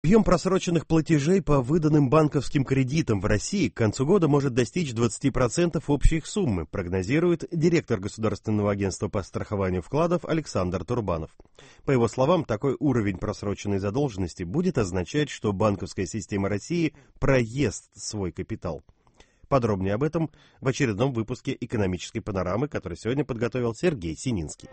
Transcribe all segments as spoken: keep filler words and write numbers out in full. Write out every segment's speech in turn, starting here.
Объем просроченных платежей по выданным банковским кредитам в России к концу года может достичь двадцати процентов общей их суммы, прогнозирует директор Государственного агентства по страхованию вкладов Александр Турбанов. По его словам, такой уровень просроченной задолженности будет означать, что банковская система России проест свой капитал. Подробнее об этом в очередном выпуске «Экономической панорамы», который сегодня подготовил Сергей Сининский.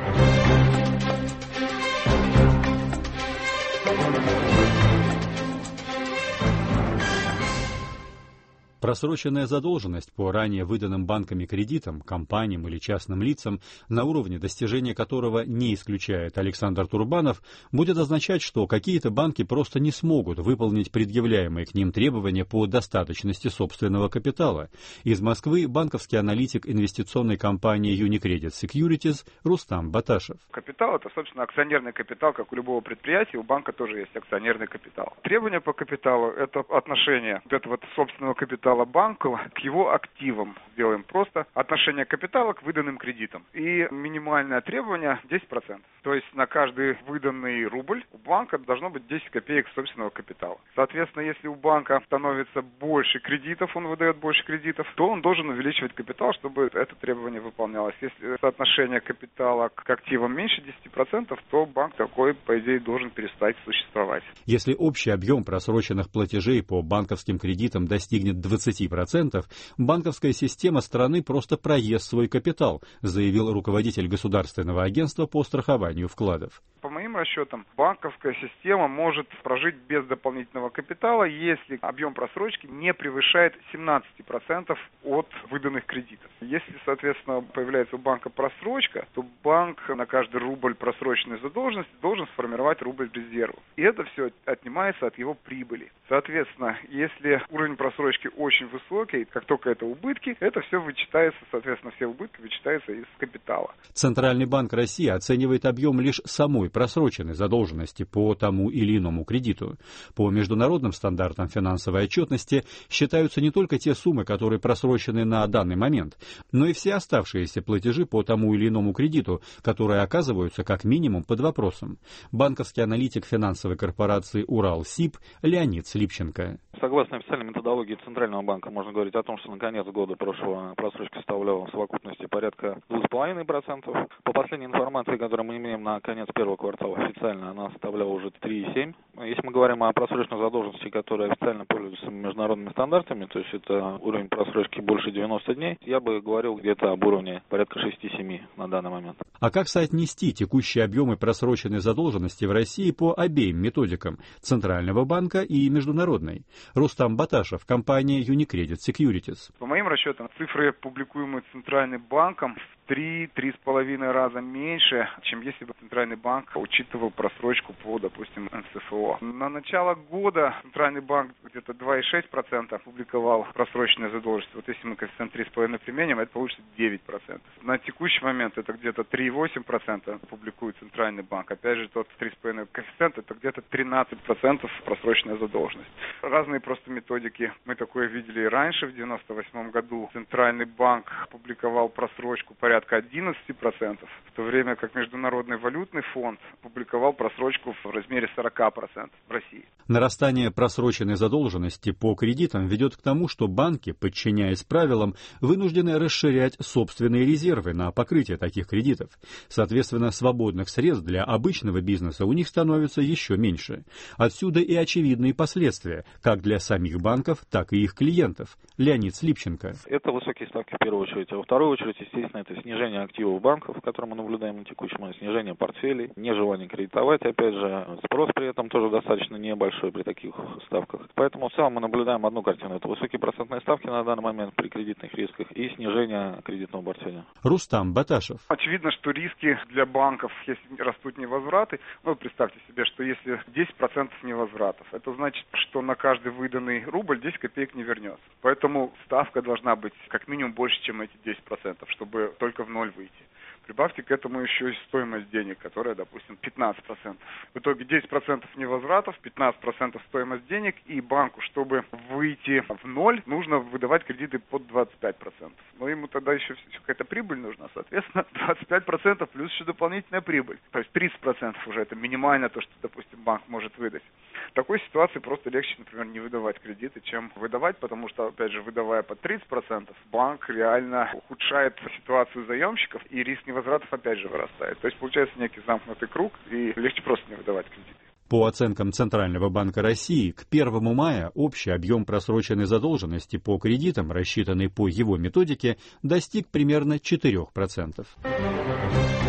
Просроченная задолженность по ранее выданным банками кредитам, компаниям или частным лицам, на уровне достижения которого не исключает Александр Турбанов, будет означать, что какие-то банки просто не смогут выполнить предъявляемые к ним требования по достаточности собственного капитала. Из Москвы банковский аналитик инвестиционной компании Unicredit Securities Рустам Баташев. Капитал – это, собственно, акционерный капитал, как у любого предприятия, у банка тоже есть акционерный капитал. Требования по капиталу – это отношение вот этого собственного капитала банка к его активам. Сделаем просто отношение капитала к выданным кредитам. И минимальное требование десять процентов. То есть на каждый выданный рубль у банка должно быть десять копеек собственного капитала. Соответственно, если у банка становится больше кредитов, он выдает больше кредитов, то он должен увеличивать капитал, чтобы это требование выполнялось. Если соотношение капитала к активам меньше десяти процентов, то банк такой, по идее, должен перестать существовать. Если общий объем просроченных платежей по банковским кредитам достигнет двадцати процентов, банковская система страны просто проест свой капитал, заявил руководитель Государственного агентства по страхованию вкладов. По моим расчетам, банковская система может прожить без дополнительного капитала, если объем просрочки не превышает семнадцати процентов от выданных кредитов. Если, соответственно, появляется у банка просрочка, то банк на каждый рубль просроченной задолженности должен сформировать рубль резервов. И это все отнимается от его прибыли. Соответственно, если уровень просрочки очень высокий, как только это убытки, это все вычитается, соответственно, все убытки вычитаются из капитала. Центральный банк России оценивает объем лишь самой просроченной задолженности по тому или иному кредиту. По международным стандартам финансовой отчетности считаются не только те суммы, которые просрочены на данный момент, но и все оставшиеся платежи по тому или иному кредиту, которые оказываются как минимум под вопросом. Банковский аналитик финансовой корпорации «Уралсиб» Леонид Слипченко. Согласно официальной методологии Центрального банка, можно говорить о том, что на конец года прошлого просрочка составляла в совокупности порядка двух с половиной процентов. По последней информации, которую мы имеем на конец первого квартала официально, она составляла уже три и семь. Если мы говорим о просроченной задолженности, которая официально пользуется международными стандартами, то есть это уровень просрочки больше девяноста дней, я бы говорил где-то об уровне порядка шести-семи на данный момент. А как соотнести текущие объемы просроченной задолженности в России по обеим методикам – Центрального банка и международной? Рустам Баташев, компания Unicredit Securities. По моим расчетам, цифры, публикуемые Центральным банком, в три-три с половиной раза меньше, чем если бы Центральный банк учитывал просрочку по, допустим, эн эс эф о. На начало года Центральный банк где-то два и шесть десятых процента публиковал просроченную задолженность. Вот если мы коэффициент три с половиной применим, это получится девять процентов. На текущий момент это где-то три и восемь десятых процента публикует Центральный банк. Опять же, тот три с половиной коэффициент, это где-то тринадцать процентов просроченная задолженность. Разные просто методики. Мы такое видели и раньше, в девяносто восьмом году. Центральный банк публиковал просрочку порядка одиннадцать процентов, в то время как Международный валютный фонд публиковал просрочку в размере сорок процентов в России. Нарастание просроченной задолженности по кредитам ведет к тому, что банки, подчиняясь правилам, вынуждены расширять собственные резервы на покрытие таких кредитов. Соответственно, свободных средств для обычного бизнеса у них становится еще меньше. Отсюда и очевидные последствия, как для самих банков, так и их клиентов. Леонид Слипченко. Это высокие ставки в первую очередь. А во вторую очередь, естественно, это снижение активов банков, которые мы наблюдаем на текущем момент, снижение портфелей, нежелание кредитовать. Опять же, спрос при этом тоже достаточно небольшой при таких ставках. Поэтому в целом мы наблюдаем одну картину. Это высокие процентные ставки на данный момент при кредитных рисках и снижение кредитного портфеля. Рустам Баташев. Очевидно, что риски для банков, если растут невозвраты, ну, представьте себе, что если десять процентов невозвратов, это значит, что на каждый выданный рубль десять копеек не вернется. Поэтому ставка должна быть как минимум больше, чем эти десять процентов, чтобы только в ноль выйти. Прибавьте к этому еще и стоимость денег, которая, допустим, пятнадцать процентов. В итоге десять процентов невозвратов, пятнадцать процентов стоимость денег, и банку, чтобы выйти в ноль, нужно выдавать кредиты под двадцать пять процентов. Но ему тогда еще какая-то прибыль нужна, соответственно, двадцать пять процентов плюс еще дополнительная прибыль. То есть тридцать процентов уже это минимально то, что, допустим, банк может выдать. В такой ситуации просто легче, например, не выдавать кредиты, чем выдавать, потому что, опять же, выдавая под тридцать процентов, банк реально ухудшает ситуацию заемщиков, и риск невозвратов опять же вырастает. То есть получается некий замкнутый круг, и легче просто не выдавать кредиты. По оценкам Центрального банка России, к первому мая общий объем просроченной задолженности по кредитам, рассчитанный по его методике, достиг примерно четыре процента.